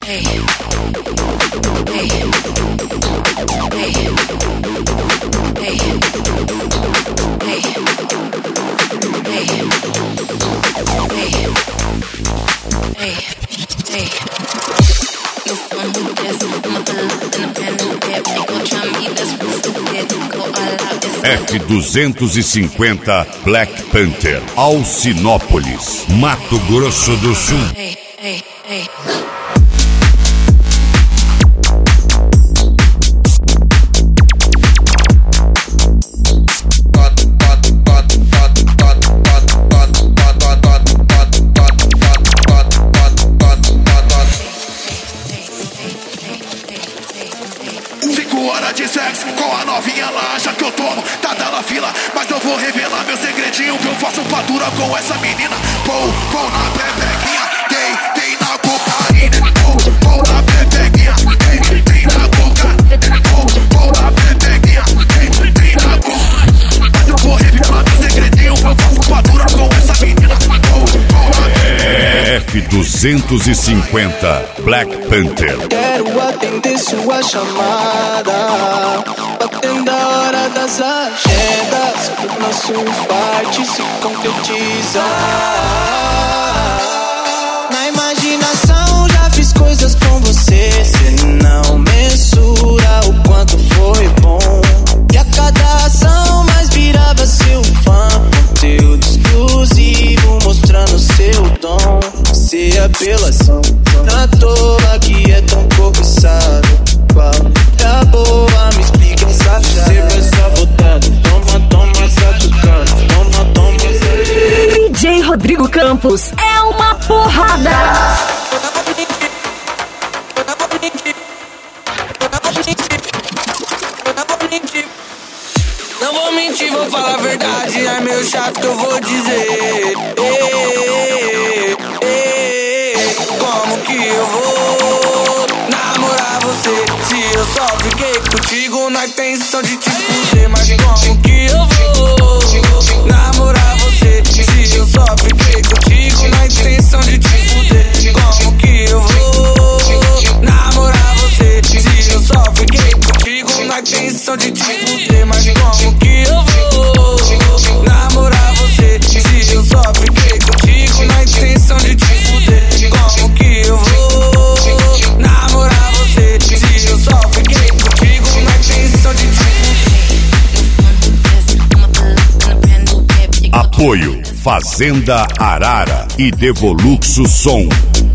F-250 Black Panther, Alcinópolis, Mato Grosso do Sul. De sexo com a novinha, ela acha que eu tomo, tá na fila, mas eu vou revelar meu segredinho que eu faço fatura com essa menina. Pô na pepequinha, tem na cocaína. Pô na pepequinha, tem na coca. Pô na pepequinha, tem na coca. Mas eu vou revelar meu segredinho que eu faço fatura com essa menina. F-250 Black Panther. Quero atender sua chamada, batendo a hora das agendas, pro nosso infarte se concretizar. Na imaginação já fiz coisas com você, cê não mensura o quanto foi bom. E a cada ação mais virava seu fã, conteúdo exclusivo mostrando seu dom. Se apelação, na toa que é tão cobiçado. Qual é a boa? Me explica essa chave. Você vai sabotado, toma satucado. Toma satucado. DJ Rodrigo Campos é uma porrada. Não vou mentir, vou falar a verdade. É meio chato que eu vou dizer. Como que eu vou namorar você se eu só fiquei contigo na intenção de te fuder? Mas como que eu vou namorar você se eu só fiquei contigo na intenção de te fuder? Como que eu vou namorar você se eu só fiquei contigo na intenção de te fuder? Mas como que eu vou namorar você se eu só fiquei contigo na intenção de te fuder? Como que eu vou namorar você se eu só fiquei contigo na intenção de te Apoio Fazenda Arara e Devoluxo Som.